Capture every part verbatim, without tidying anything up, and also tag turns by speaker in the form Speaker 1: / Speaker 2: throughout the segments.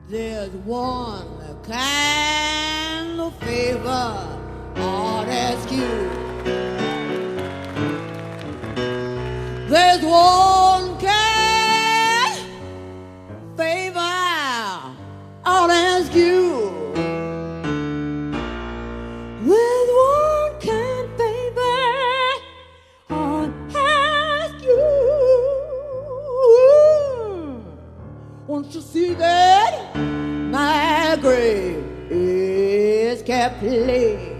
Speaker 1: There's one kind of favor I'd ask you. There's one kind of favor I'll ask you. There's one kind of favor I'll ask you. Won't you see that my grave is kept clean?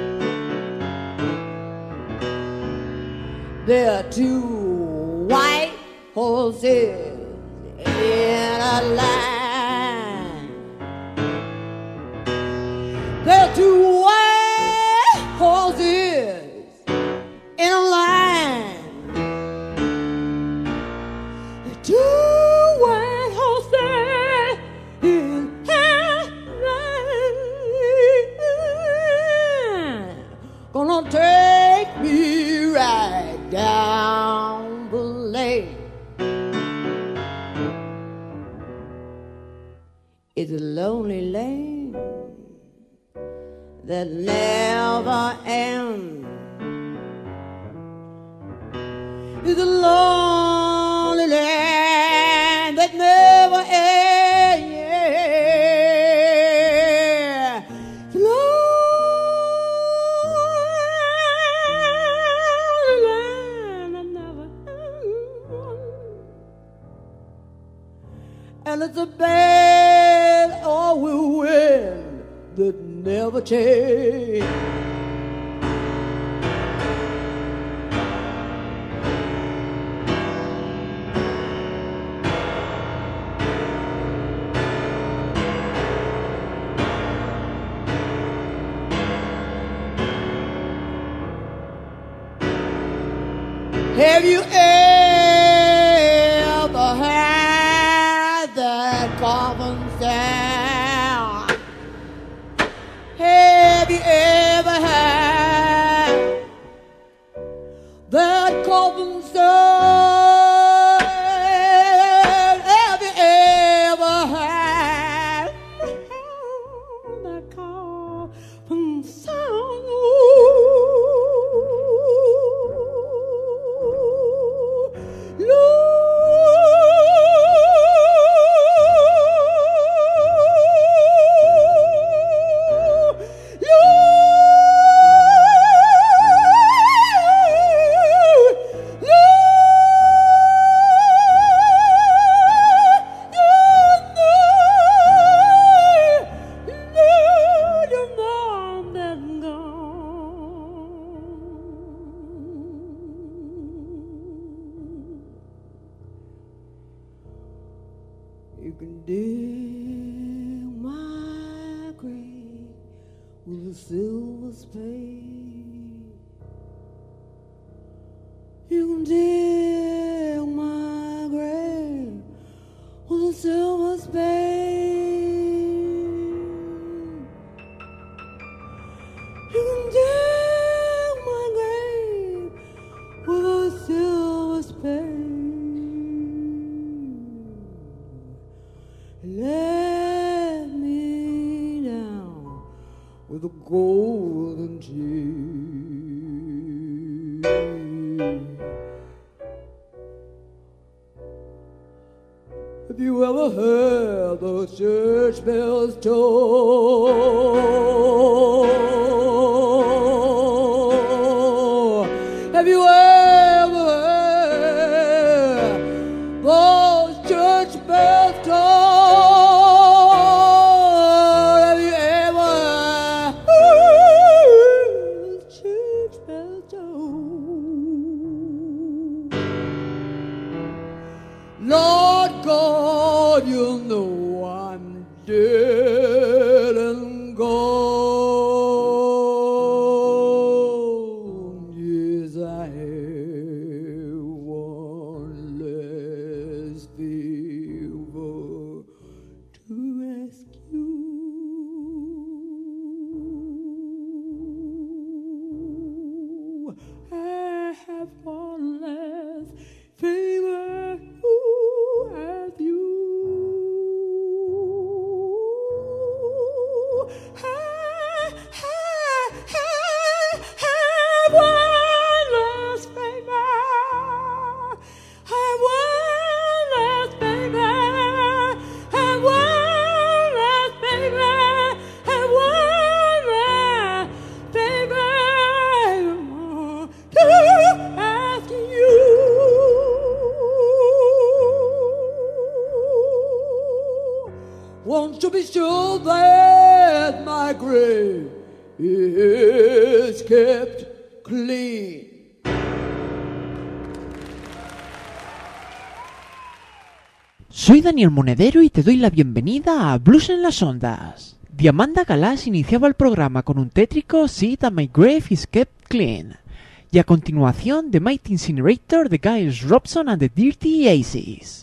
Speaker 1: There are two white horses in a line. There are two white horses in a line. The two white horses in a line gonna take me right down the lane. It's a lonely lane that never ends. It's a lonely land that never ends. It's a lonely land that never ends. And it's a bad old wind that never changes. Have you ever had that common sound? Have you ever had that common sound? Have you ever had that common sound? You can dig my grave with a silver spade. You can dig my grave with a silver spade. You can dig my grave with a silver spade. Let me down with a golden chain. Have you ever heard those church bells toll? Have you ever heard those church bells toll? Lord God, you know I'm dead and gone. wants to be sure that my grave is kept clean.
Speaker 2: Soy Daniel Monedero y te doy la bienvenida a Blues en las Ondas. Diamanda Galás iniciaba el programa con un tétrico See That My Grave Is Kept Clean, y a continuación The Mighty Incinerator de Giles Robson and the Dirty Aces.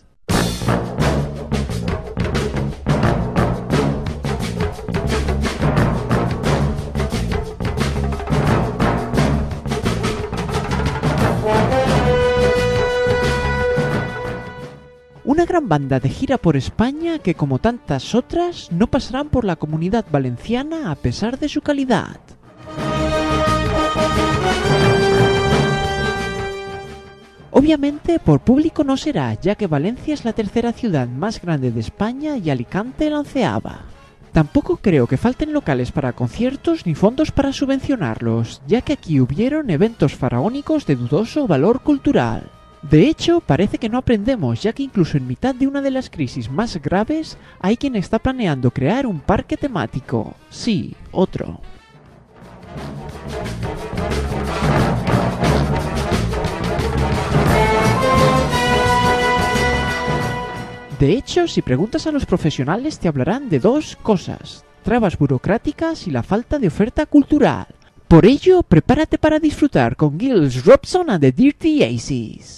Speaker 2: Una gran banda de gira por España que, como tantas otras, no pasarán por la Comunidad Valenciana a pesar de su calidad. Obviamente por público no será, ya que Valencia es la tercera ciudad más grande de España y Alicante la onceava. Tampoco creo que falten locales para conciertos ni fondos para subvencionarlos, ya que aquí hubieron eventos faraónicos de dudoso valor cultural. De hecho, parece que no aprendemos, ya que incluso en mitad de una de las crisis más graves, hay quien está planeando crear un parque temático. Sí, otro. De hecho, si preguntas a los profesionales te hablarán de dos cosas: trabas burocráticas y la falta de oferta cultural. Por ello, prepárate para disfrutar con Giles Robson and the Dirty Aces.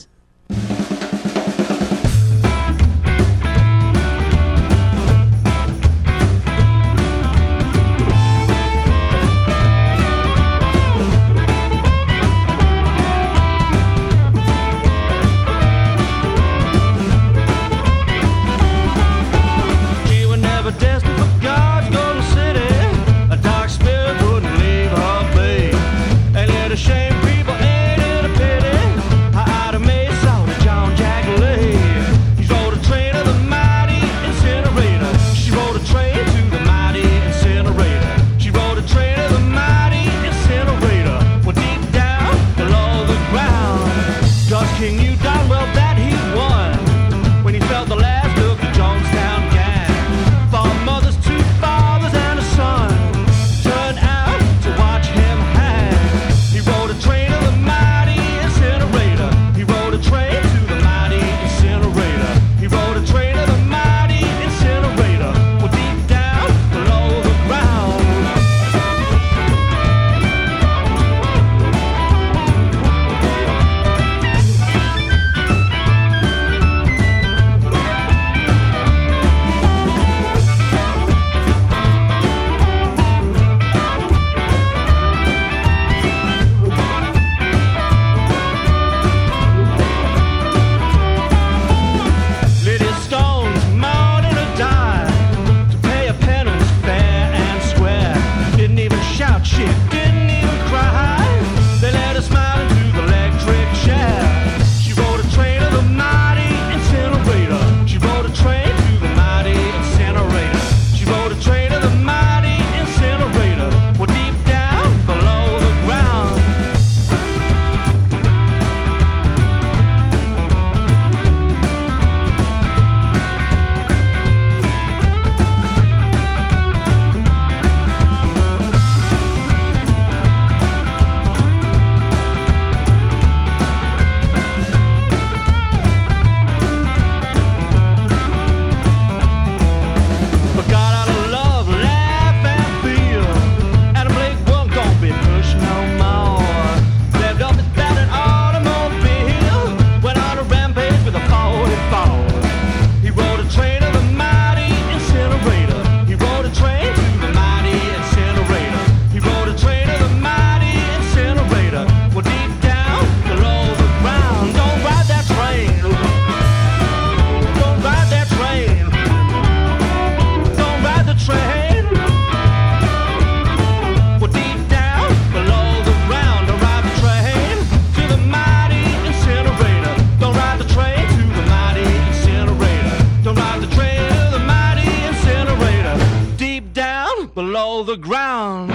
Speaker 3: below the ground.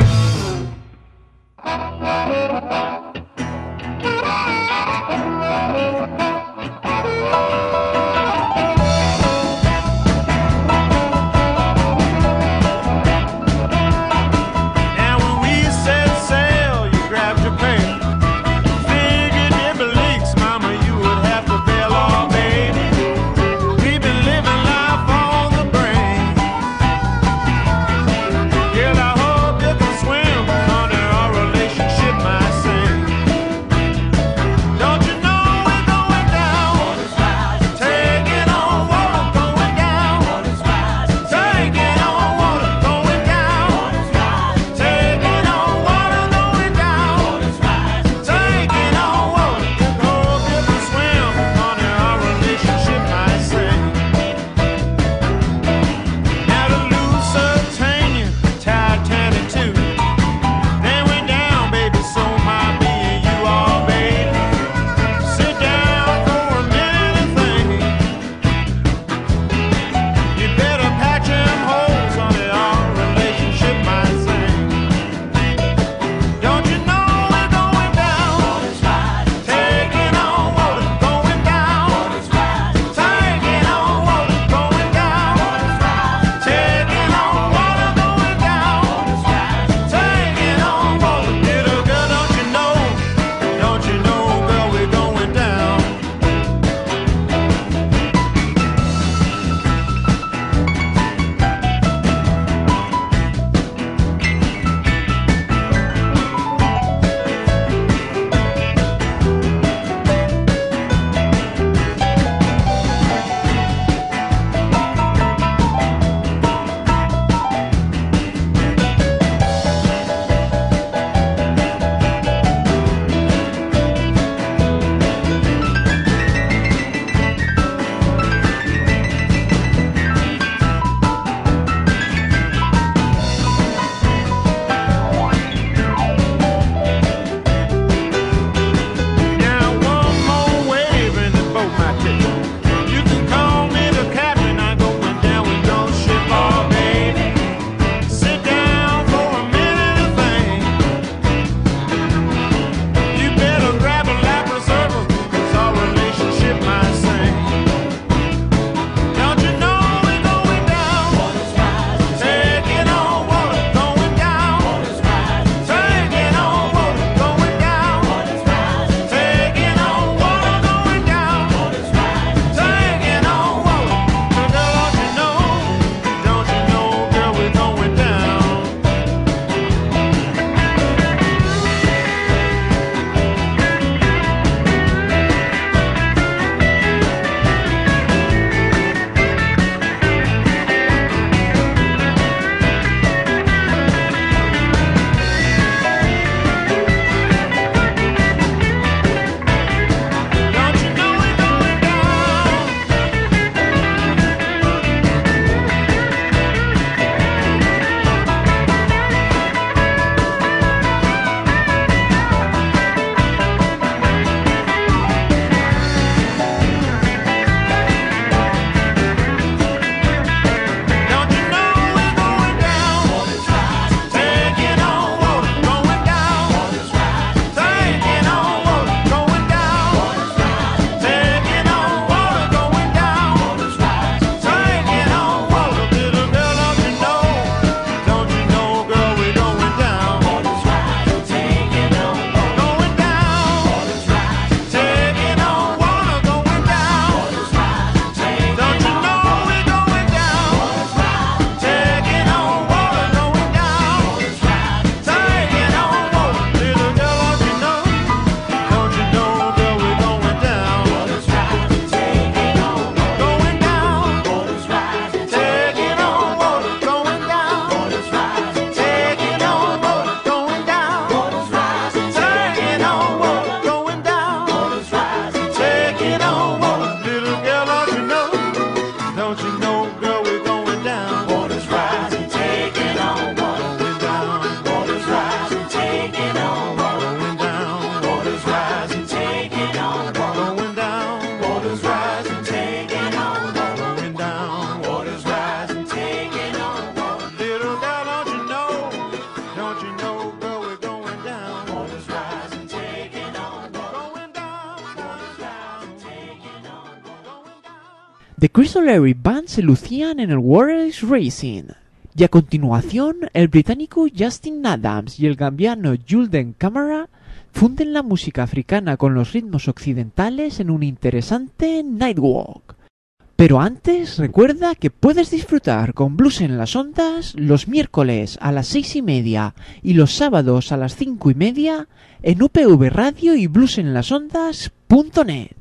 Speaker 2: The Crystal Airy Band se lucían en el World Race Racing. Y a continuación, el británico Justin Adams y el gambiano Julden Camara funden la música africana con los ritmos occidentales en un interesante Nightwalk. Pero antes, recuerda que puedes disfrutar con Blues en las Ondas los miércoles a las seis y media y los sábados a las cinco y media en U P V Radio y bluesenlasondas punto net.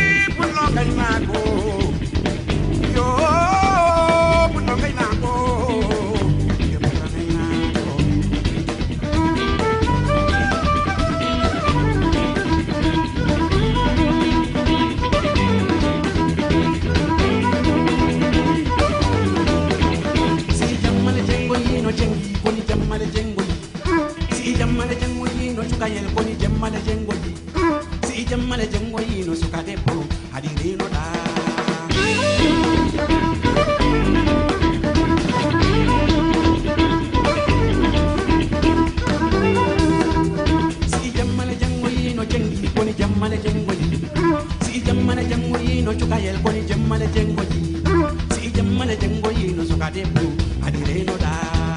Speaker 4: Yo, put no koni jammale jengoyi si jammale jengoyi no cukayel koni jammale jengoyi si jammale jengoyi no suka debbo hadi renoɗa si jammale jengoyi no jengi koni jammale jengoyi si jammale jengoyi no cukayel koni jammale jengoyi si jammale jengoyi no suka debbo hadi renoɗa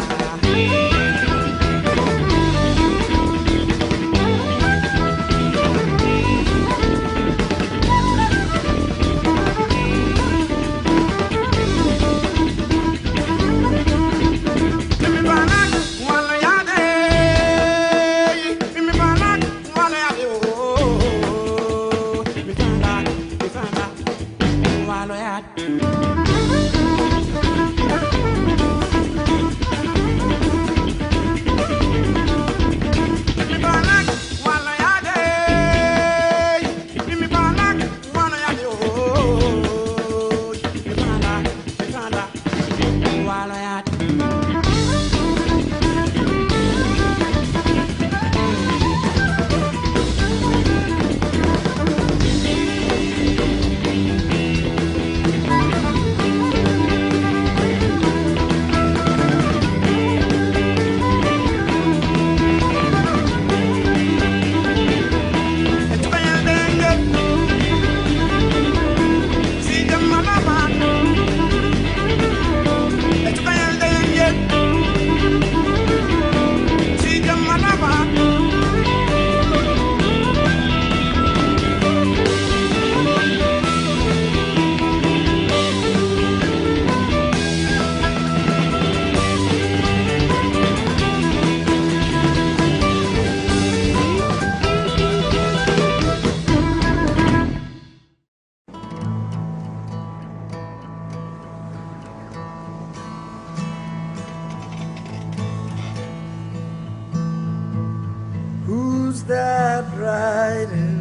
Speaker 5: Who's that riding?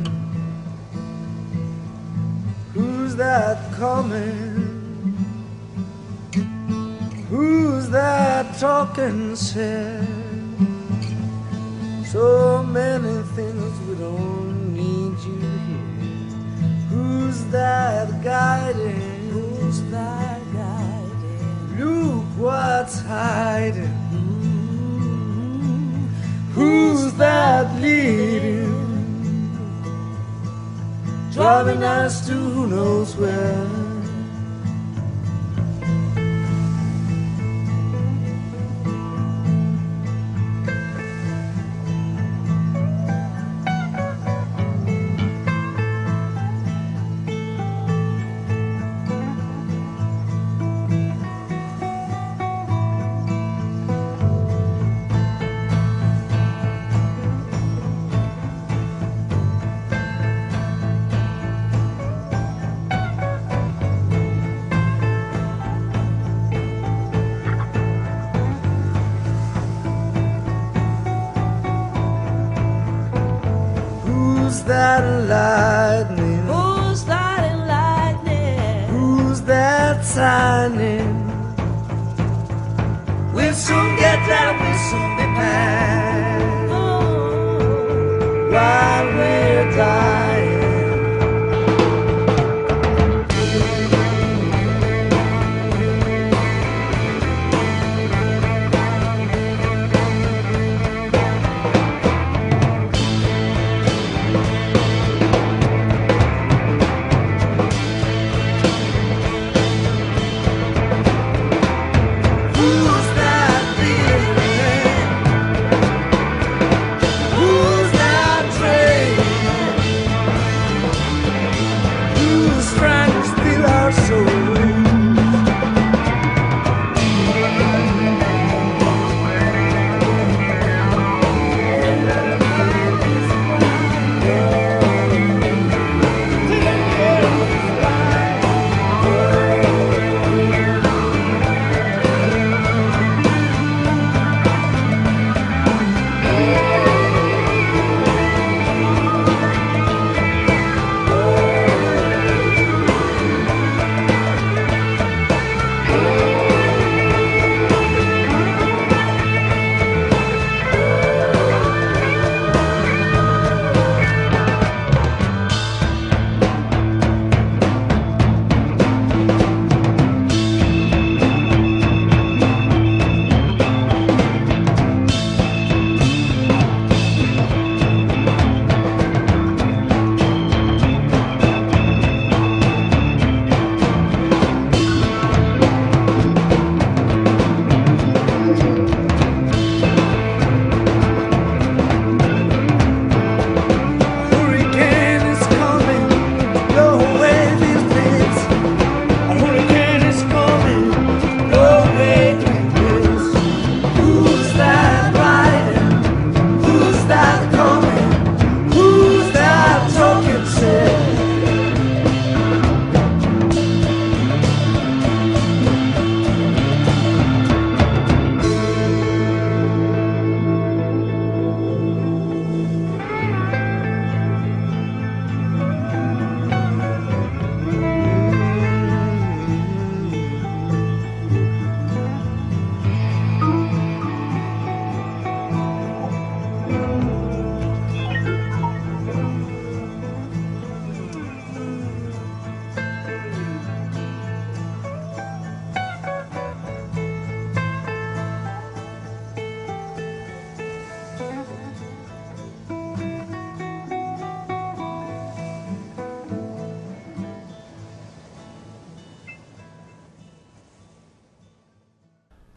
Speaker 5: Who's that coming? Who's that talking sad? So many things we don't need you here. Who's that guiding? Who's that guiding? Look what's hiding. Who's that leading? Driving us to who knows where. Who's that lightning?
Speaker 6: Who's that lightning?
Speaker 5: Who's that signing? We'll soon get there, we'll soon be back.
Speaker 6: Oh.
Speaker 5: While we're dying. Who's that leading?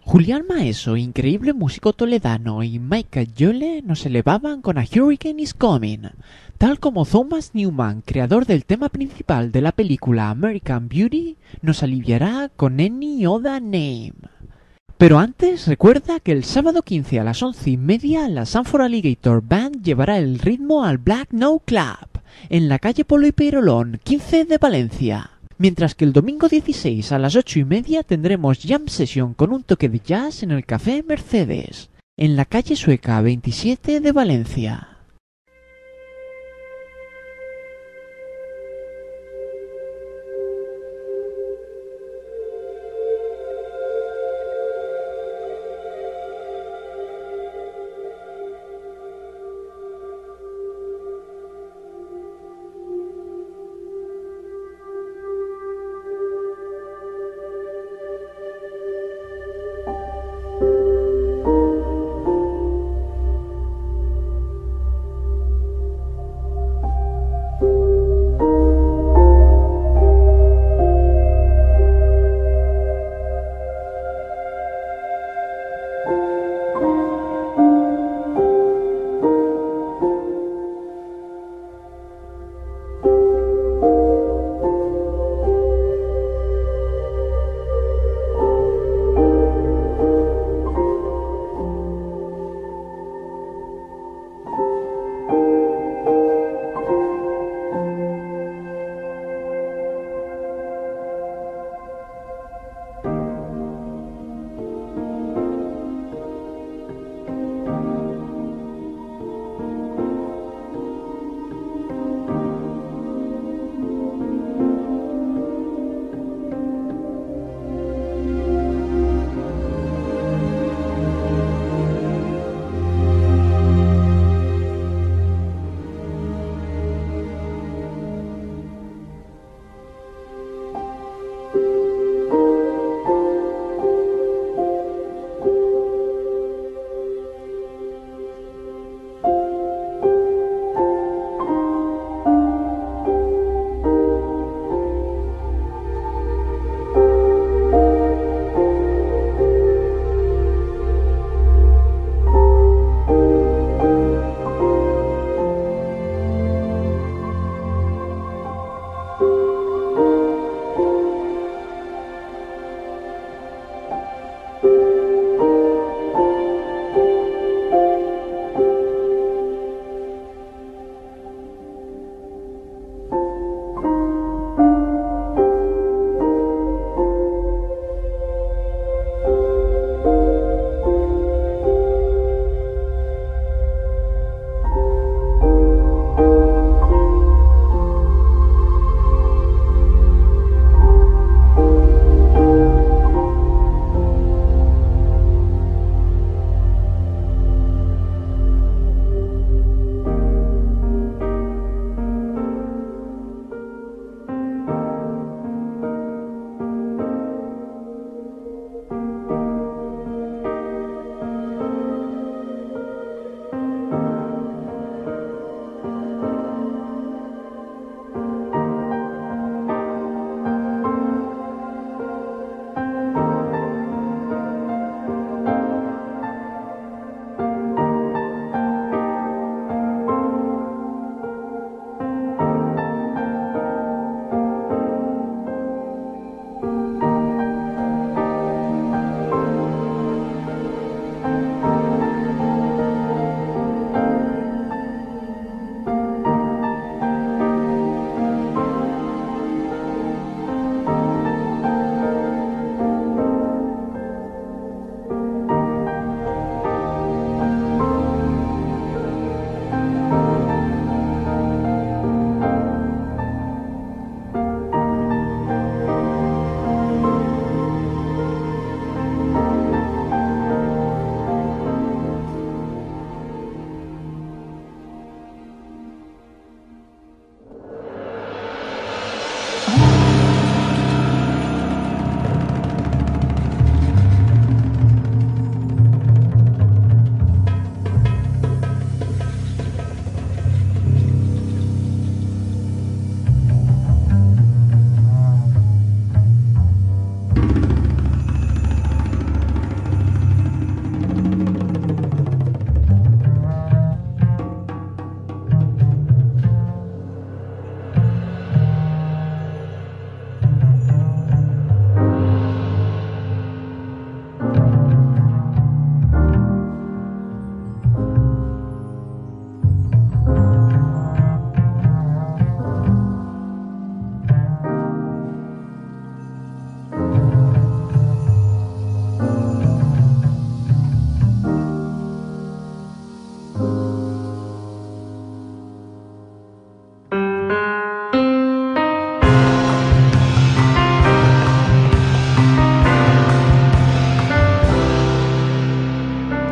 Speaker 2: Julián Maeso, increíble músico toledano, y Michael Yole nos elevaban con A Hurricane is Coming, tal como Thomas Newman, creador del tema principal de la película American Beauty, nos aliviará con Any Other Name. Pero antes, recuerda que el sábado quince a las once y media la Sanford Alligator Band llevará el ritmo al Black No Club, en la calle Polo y Peirolón, quince de Valencia. Mientras que el domingo dieciséis a las ocho y media tendremos Jam Session con un toque de jazz en el Café Mercedes, en la calle Sueca veintisiete de Valencia.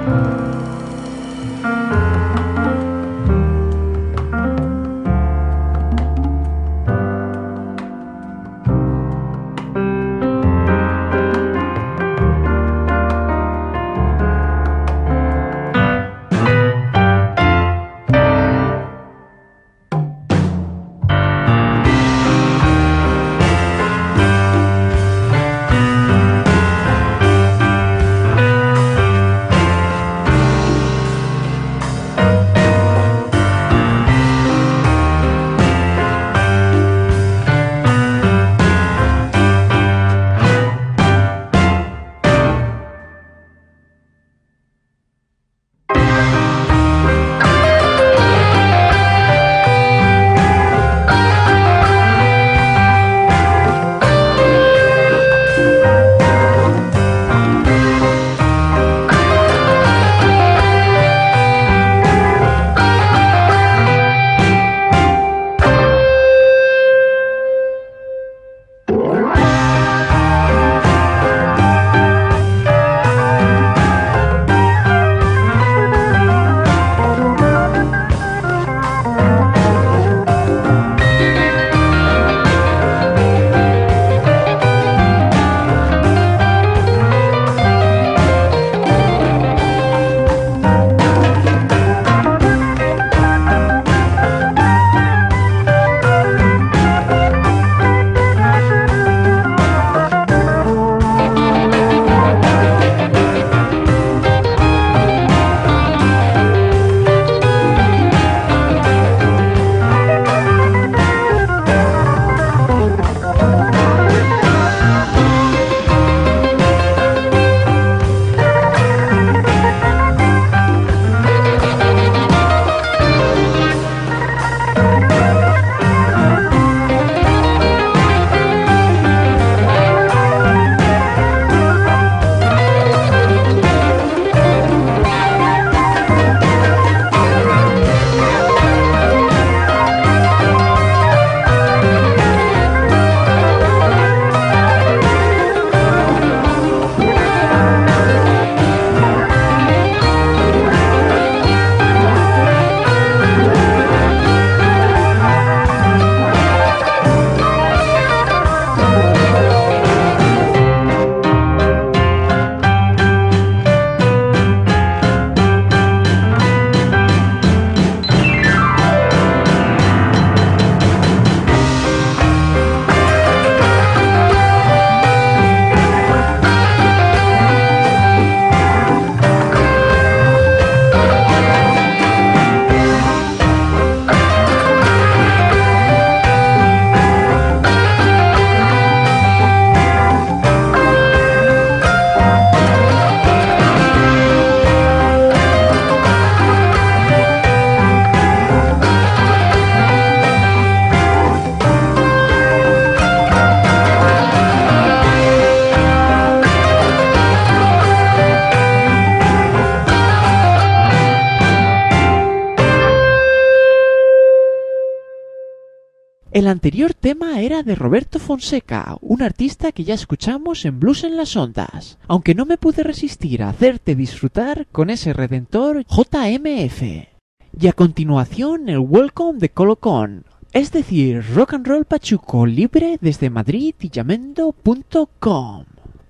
Speaker 2: El anterior tema era de Roberto Fonseca, un artista que ya escuchamos en Blues en las Ondas, aunque no me pude resistir a hacerte disfrutar con ese redentor J M F. Y a continuación el Welcome de Colocón, es decir, rock and roll pachuco libre desde Madrid y llamendo punto com.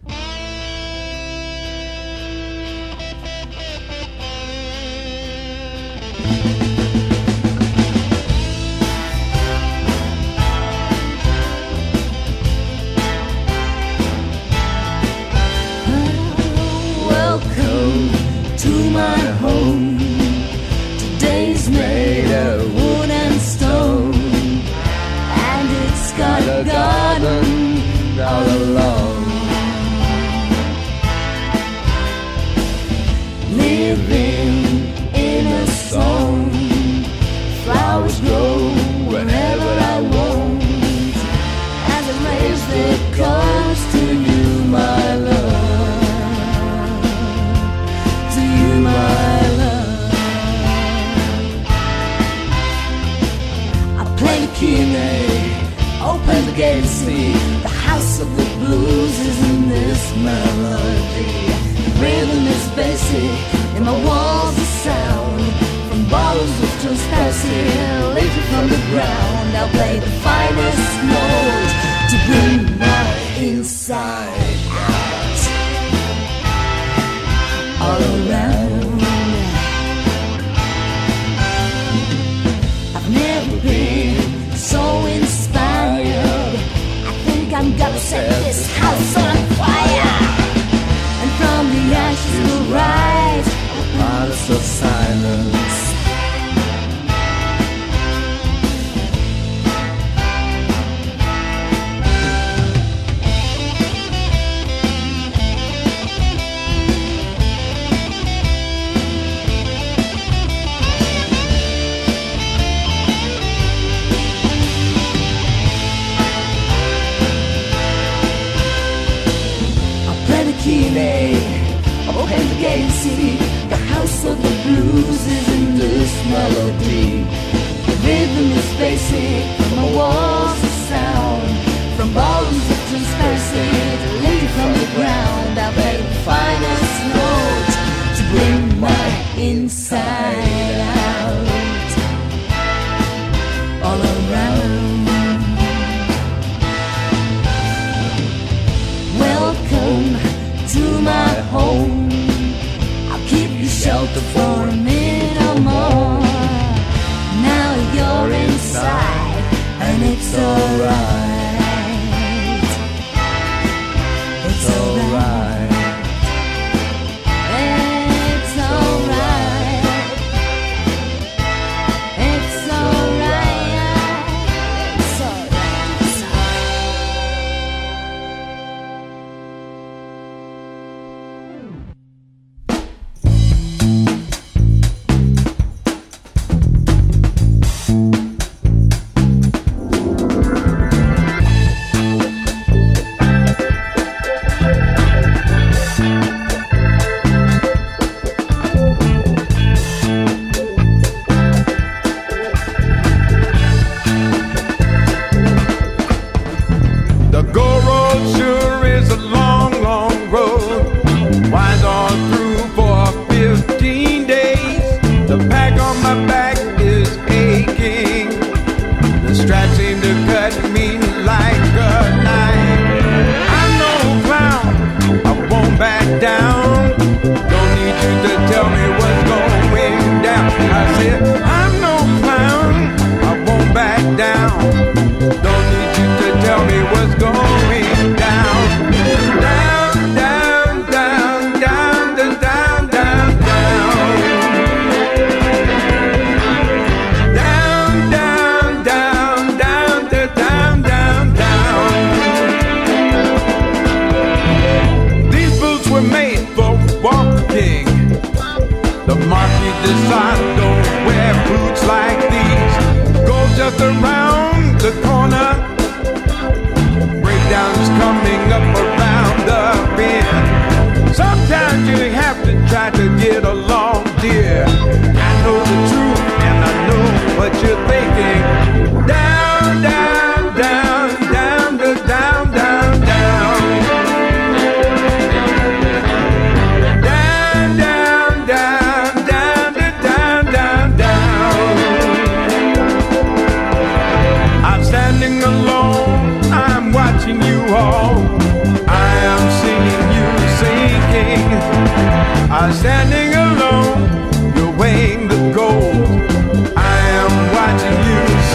Speaker 6: To my home, today's made of wood and stone, and it's got a garden all along. Living in a song, flowers grow whenever I want, as I raise the colors to you, my love. My love, I play the key A, open the gate to see the house of the blues is in this melody. The rhythm is basic and my walls of sound, from bottles of transparency later from the ground. I'll play the finest note to bring my inside out, all around. I've never been so inspired. I think I'm gonna set this house on fire, and from the ashes will rise a palace of silence. Open the gate and see the house of the blues is in this melody. The rhythm is basic from the walls of sound, from volumes of transparency to lead from the ground. I play the finest note to bring my inside out, all around. Welcome to my home. I'll keep you sheltered for a minute or more. Now you're inside, and it's alright. It's alright. It's alright. It's alright. It's alright.
Speaker 7: The go road sure is a long, long road. Winds on through for fifteen days. The pack on my back is aching. The straps seem to cut me like a knife. I'm no clown, I won't back down. Don't need you to tell me what's going down. I said, I'm no clown, I won't back down. Don't need you to tell me what's going down. Down, down, down, down, down, down, down, down. Down, down, down, down, down, down, down. These boots were made for walking. The market decided don't wear boots like these. Go just around the corner. Breakdowns coming up around the bend. Sometimes you have to try to get along, dear. I know the truth and I know what you're thinking. Down, down, down, down, down, down, down, down. Down, down, down, down, down, down, down. I'm standing alone, I'm watching you all. I am seeing you sinking. I'm standing alone, you're weighing the gold. I am watching you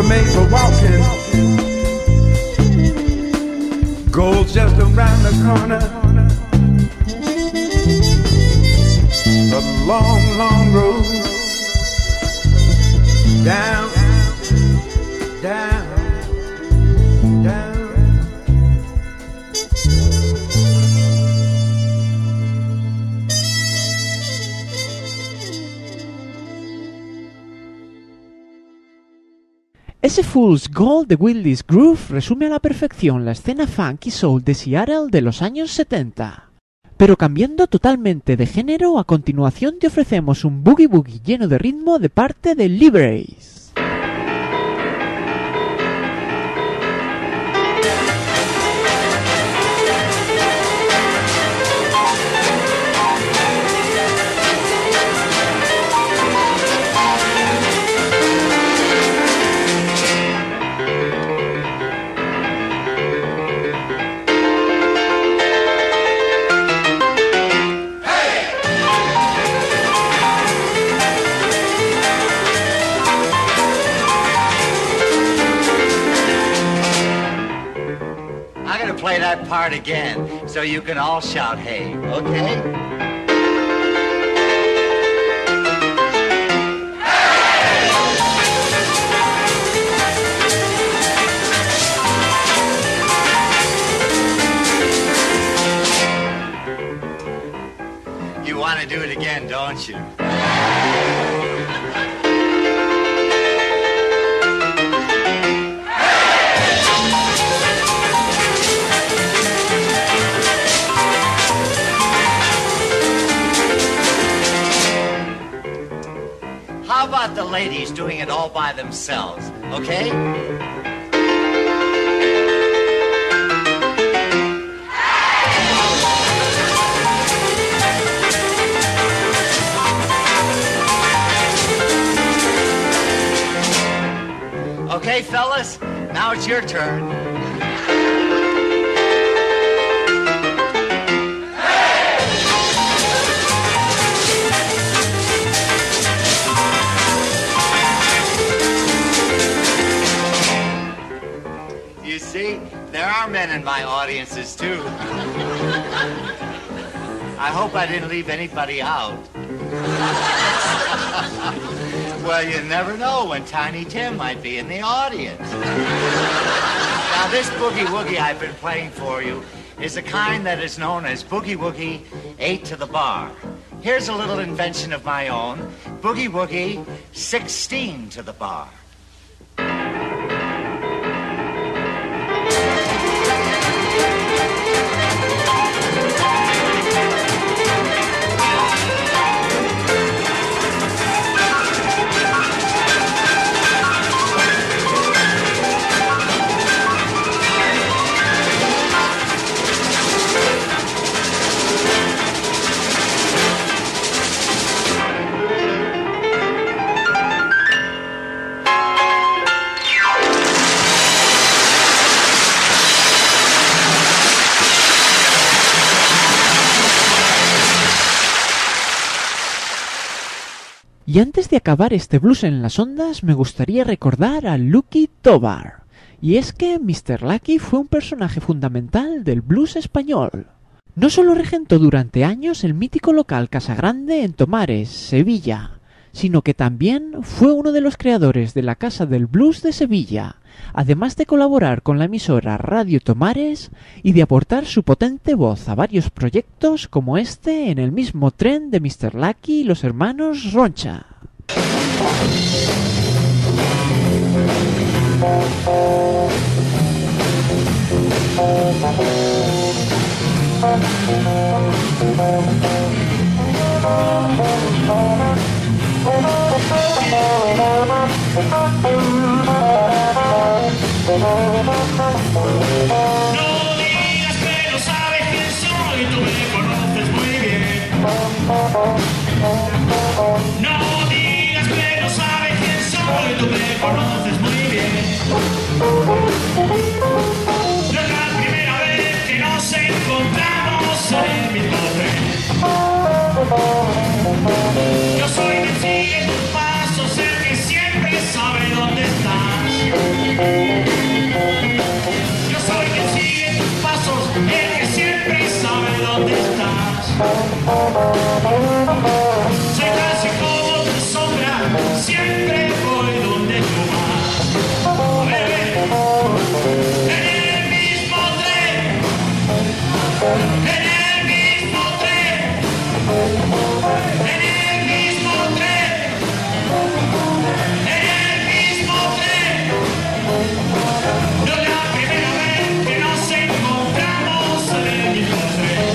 Speaker 7: were made for walking. Goal's just around the corner. A long, long road. Down, down, down.
Speaker 2: Ese Fool's Gold de Wildest Groove resume a la perfección la escena funk y soul de Seattle de los años setenta. Pero cambiando totalmente de género, a continuación te ofrecemos un boogie boogie lleno de ritmo de parte de Liberace.
Speaker 8: Play that part again so you can all shout hey, okay? You want to do it again, don't you? How about the ladies doing it all by themselves, okay? Okay, fellas, now it's your turn. You see, there are men in my audiences, too. I hope I didn't leave anybody out. Well, you never know when Tiny Tim might be in the audience. Now, this boogie woogie I've been playing for you is the kind that is known as Boogie Woogie eight to the bar. Here's a little invention of my own, Boogie Woogie sixteen to the bar.
Speaker 2: Y antes de acabar este blues en las ondas, me gustaría recordar a Lucky Tovar. Y es que mister Lucky fue un personaje fundamental del blues español. No solo regentó durante años el mítico local Casa Grande en Tomares, Sevilla, sino que también fue uno de los creadores de la Casa del Blues de Sevilla, además de colaborar con la emisora Radio Tomares y de aportar su potente voz a varios proyectos como este en el mismo tren de mister Lucky y los hermanos Roncha.
Speaker 9: No digas que no sabes quién soy, tú me conoces muy bien. No digas que no sabes quién soy, tú me conoces muy bien. No es la primera vez que nos encontramos en el mismo tren. Yo soy de sigue tus pasos, el que siempre sabe dónde estás. Yo soy quien sigue tus pasos, el que siempre sabe dónde estás. Soy casi como tu sombra, siempre voy donde tú vas. A ver, a ver. En el mismo tren, en el mismo tren, en el mismo tren, en el mismo tren. No es la primera vez que nos encontramos en el mismo tren.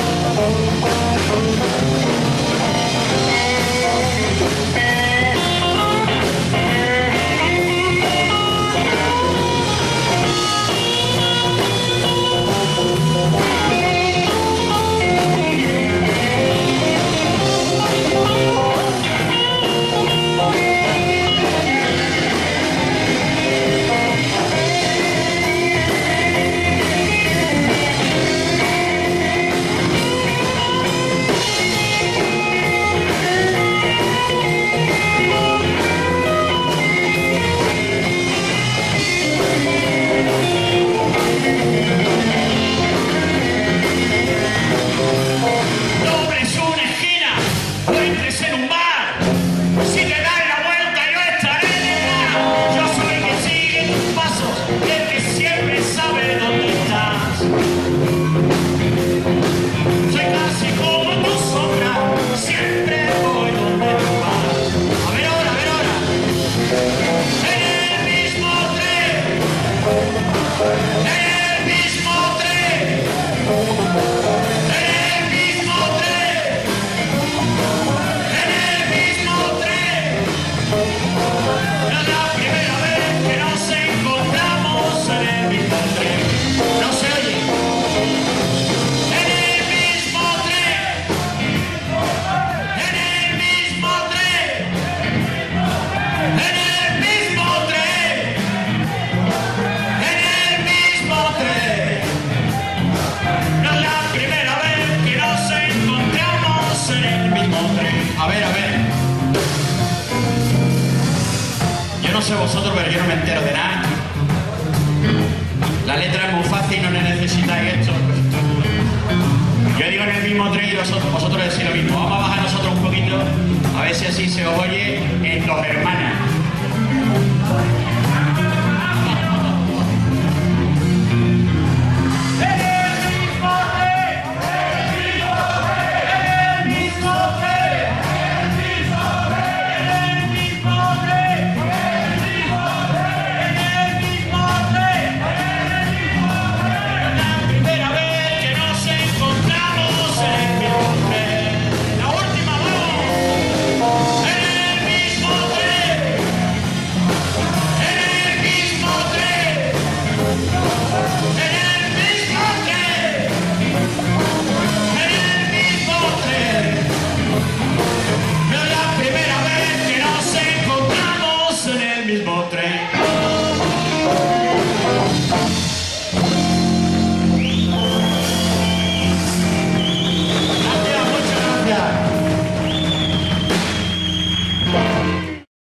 Speaker 9: sé vosotros, pero yo no me entero de nada. La letra es muy fácil, no necesitáis esto. Yo digo en el mismo tren y vosotros, vosotros decís lo mismo. Vamos a bajar nosotros un poquito, a ver si así se os oye en Dos Hermanas.